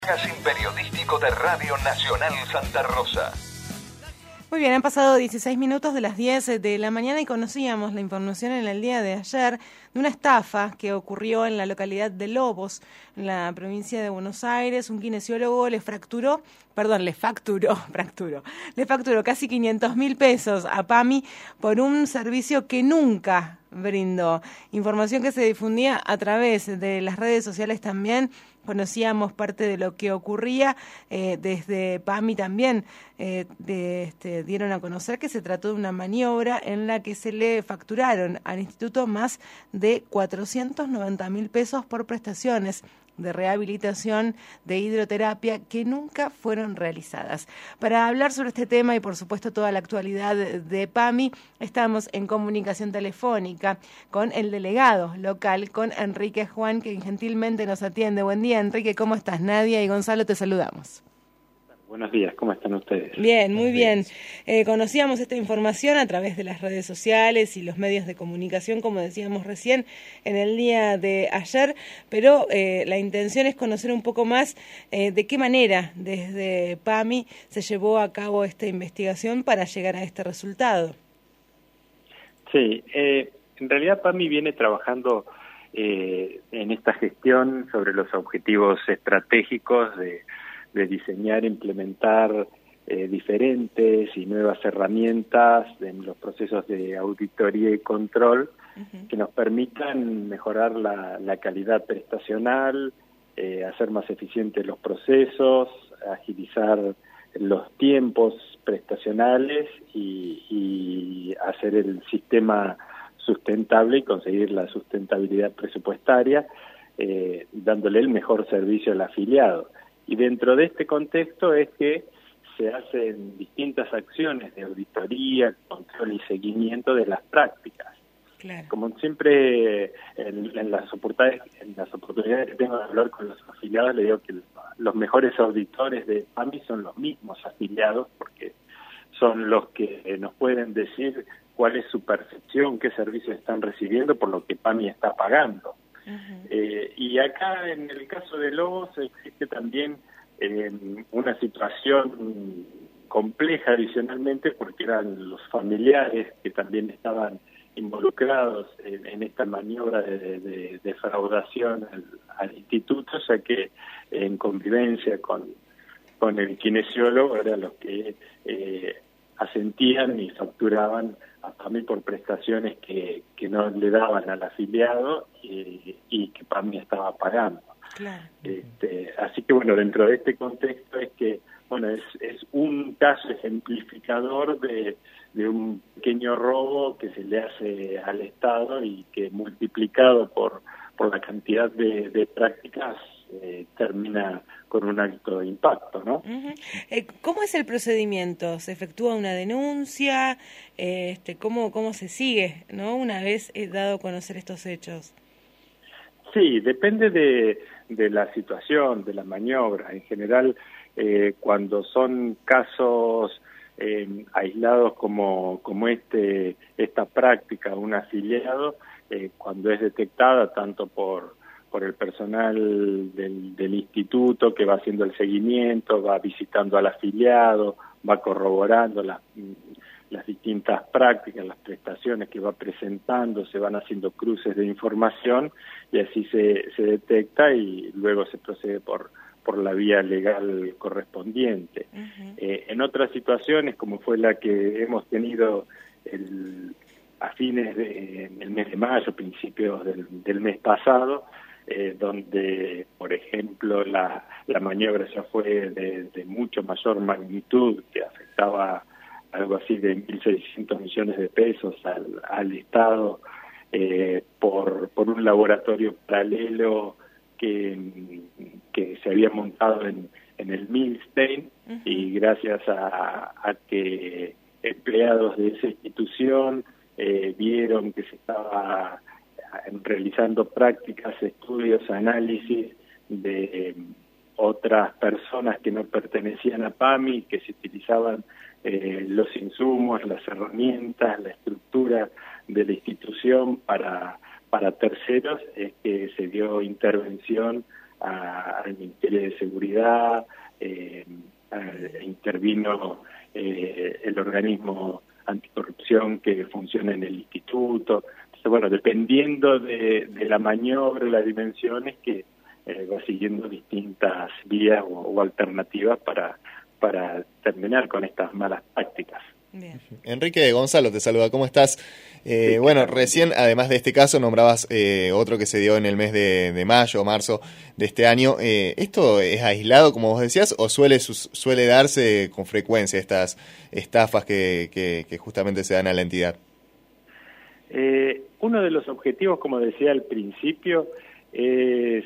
Magazine periodístico de Radio Nacional Santa Rosa. Muy bien, han pasado 16 minutos de las 10 de la mañana y conocíamos la información en el día de ayer de una estafa que ocurrió en la localidad de Lobos, en la provincia de Buenos Aires. Un kinesiólogo le facturó casi 500.000 pesos a PAMI por un servicio que nunca brindó. Información que se difundía a través de las redes sociales también. Conocíamos parte de lo que ocurría. Desde PAMI también dieron a conocer que se trató de una maniobra en la que se le facturaron al instituto más de 490.000 pesos por prestaciones de rehabilitación, de hidroterapia, que nunca fueron realizadas. Para hablar sobre este tema y, por supuesto, toda la actualidad de PAMI, estamos en comunicación telefónica con el delegado local, con Enrique Juan, que gentilmente nos atiende. Buen día, Enrique, ¿cómo estás? Nadia y Gonzalo, te saludamos. Buenos días, ¿cómo están ustedes? Bien, muy bien. Conocíamos esta información a través de las redes sociales y los medios de comunicación, como decíamos recién, en el día de ayer, pero la intención es conocer un poco más de qué manera desde PAMI se llevó a cabo esta investigación para llegar a este resultado. Sí, en realidad PAMI viene trabajando en esta gestión sobre los objetivos estratégicos de diseñar, implementar diferentes y nuevas herramientas en los procesos de auditoría y control que nos permitan mejorar la calidad prestacional, hacer más eficientes los procesos, agilizar los tiempos prestacionales y hacer el sistema sustentable y conseguir la sustentabilidad presupuestaria, dándole el mejor servicio al afiliado. Y dentro de este contexto es que se hacen distintas acciones de auditoría, control y seguimiento de las prácticas. Claro. Como siempre, en las oportunidades que tengo de hablar con los afiliados, le digo que los mejores auditores de PAMI son los mismos afiliados, porque son los que nos pueden decir cuál es su percepción, qué servicios están recibiendo por lo que PAMI está pagando. Y acá, en el caso de Lobos, existe también una situación compleja adicionalmente, porque eran los familiares que también estaban involucrados en esta maniobra de defraudación al instituto, ya que en convivencia con el kinesiólogo eran los que asentían y facturaban a PAMI por prestaciones que no le daban al afiliado y que PAMI estaba pagando. Claro. Así que bueno, dentro de este contexto es que bueno, es un caso ejemplificador de un pequeño robo que se le hace al Estado y que multiplicado por la cantidad de prácticas termina con un alto impacto, ¿no? ¿Cómo es el procedimiento? ¿Se efectúa una denuncia? ¿Cómo se sigue, ¿no? Una vez dado a conocer estos hechos. Sí, depende de la situación, de la maniobra. En general, cuando son casos aislados como esta práctica, un afiliado, cuando es detectada tanto por el personal del instituto que va haciendo el seguimiento, va visitando al afiliado, va corroborando las distintas prácticas, las prestaciones que va presentando, se van haciendo cruces de información y así se detecta y luego se procede por la vía legal correspondiente. En otras situaciones, como fue la que hemos tenido a fines del mes de mayo, principios del mes pasado, donde, por ejemplo, la maniobra ya fue de mucho mayor magnitud, que afectaba algo así de 1.600 millones de pesos al Estado, por un laboratorio paralelo que se había montado en el Milstein, y gracias a que empleados de esa institución vieron que se estaba realizando prácticas, estudios, análisis de otras personas que no pertenecían a PAMI, que se utilizaban los insumos, las herramientas, la estructura de la institución para terceros, es que se dio intervención al Ministerio de Seguridad, intervino el organismo anticorrupción que funciona en el instituto. Entonces, bueno, dependiendo de la maniobra y las dimensiones, que va siguiendo distintas vías o alternativas para terminar con estas malas prácticas. Bien. Enrique Gonzalo te saluda, ¿cómo estás? Bueno, recién, además de este caso, nombrabas otro que se dio en el mes de mayo o marzo de este año. ¿Esto es aislado, como vos decías, o suele darse con frecuencia estas estafas que justamente se dan a la entidad? Uno de los objetivos, como decía al principio, es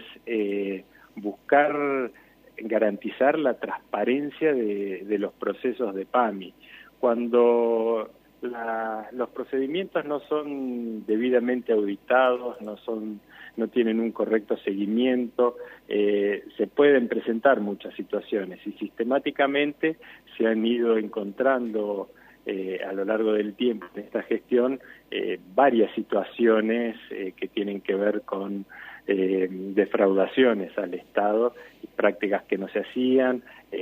buscar garantizar la transparencia de los procesos de PAMI. Cuando los procedimientos no son debidamente auditados, no tienen un correcto seguimiento, se pueden presentar muchas situaciones, y sistemáticamente se han ido encontrando a lo largo del tiempo en esta gestión varias situaciones que tienen que ver con defraudaciones al Estado, prácticas que no se hacían,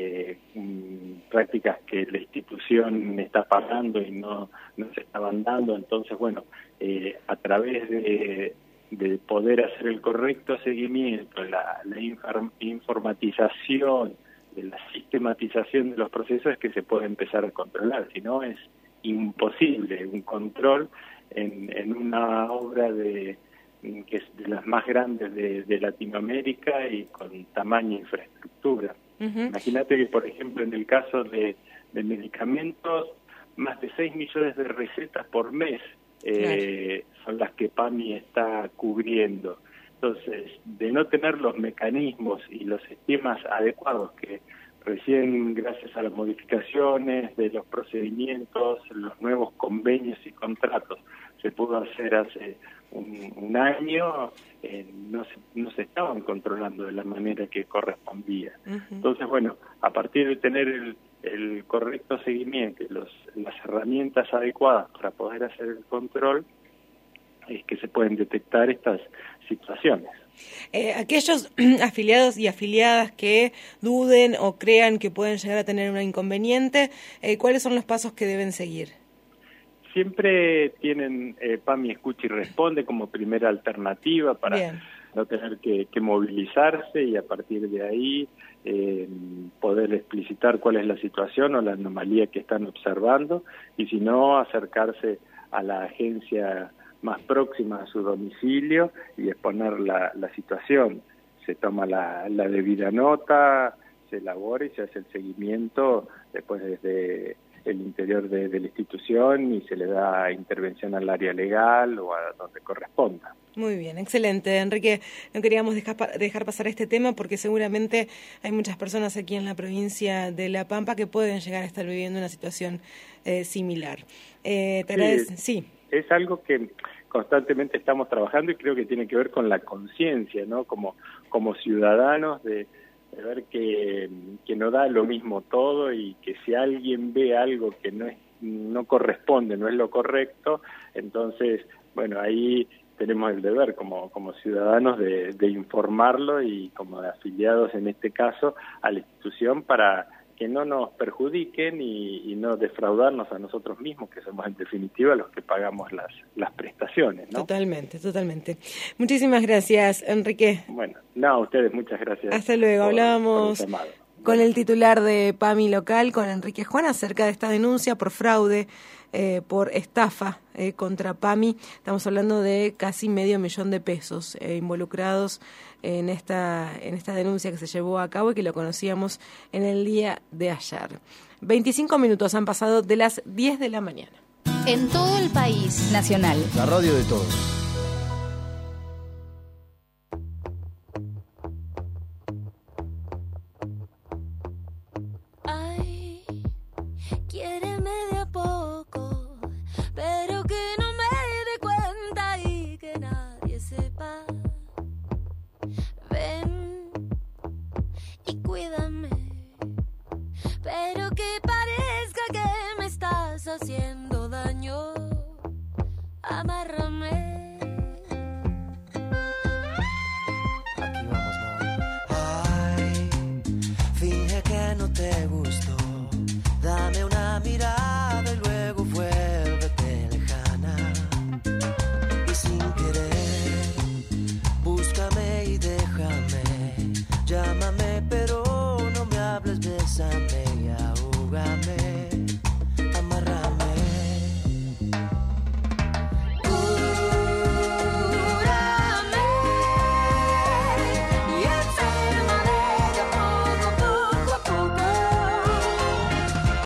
prácticas que la institución está pagando y no se estaban dando. Entonces, bueno, a través de poder hacer el correcto seguimiento, la informatización, de la sistematización de los procesos, es que se puede empezar a controlar. Si no, es imposible un control en una obra que es de las más grandes de Latinoamérica y con tamaña infraestructura. Uh-huh. Imagínate que, por ejemplo, en el caso de medicamentos, más de 6 millones de recetas por mes son las que PAMI está cubriendo. Entonces, de no tener los mecanismos y los esquemas adecuados, que recién, gracias a las modificaciones de los procedimientos, los nuevos convenios y contratos, se pudo hacer hace un año, no se estaban controlando de la manera que correspondía. Uh-huh. Entonces, bueno, a partir de tener el correcto seguimiento y las herramientas adecuadas para poder hacer el control, es que se pueden detectar estas situaciones. Aquellos afiliados y afiliadas que duden o crean que pueden llegar a tener un inconveniente, ¿cuáles son los pasos que deben seguir? Siempre tienen PAMI Escucha y Responde como primera alternativa para Bien. No tener que movilizarse, y a partir de ahí poder explicitar cuál es la situación o la anomalía que están observando, y si no, acercarse a la agencia más próxima a su domicilio y exponer la situación. Se toma la debida nota, se elabora y se hace el seguimiento después desde el interior de la institución, y se le da intervención al área legal o a donde corresponda. Muy bien, excelente, Enrique. No queríamos dejar pasar este tema porque seguramente hay muchas personas aquí en la provincia de La Pampa que pueden llegar a estar viviendo una situación similar. Te agradezco. Sí. Es algo que constantemente estamos trabajando, y creo que tiene que ver con la conciencia, ¿no? Como ciudadanos, de ver que no da lo mismo todo, y que si alguien ve algo que no corresponde, no es lo correcto, entonces, bueno, ahí tenemos el deber como ciudadanos de informarlo, y como afiliados en este caso a la institución, para que no nos perjudiquen y no defraudarnos a nosotros mismos, que somos en definitiva los que pagamos las prestaciones, ¿no? Totalmente. Muchísimas gracias, Enrique. Bueno, a ustedes muchas gracias. Hasta luego. Hablábamos con el titular de PAMI local, con Enrique Juan, acerca de esta denuncia por fraude, por estafa contra PAMI. Estamos hablando de casi $500,000 involucrados en esta denuncia que se llevó a cabo y que lo conocíamos en el día de ayer. 25 minutos han pasado de las 10 de la mañana. En todo el país. Nacional. La radio de todos. Quiéreme de a poco, pero que no me dé cuenta y que nadie sepa. Ven y cuídame, pero que parezca que me estás haciendo daño. Amárrame. te gustó. Dame una mirada y luego vuélvete lejana. Y sin querer, búscame y déjame. Llámame pero no me hables, bésame.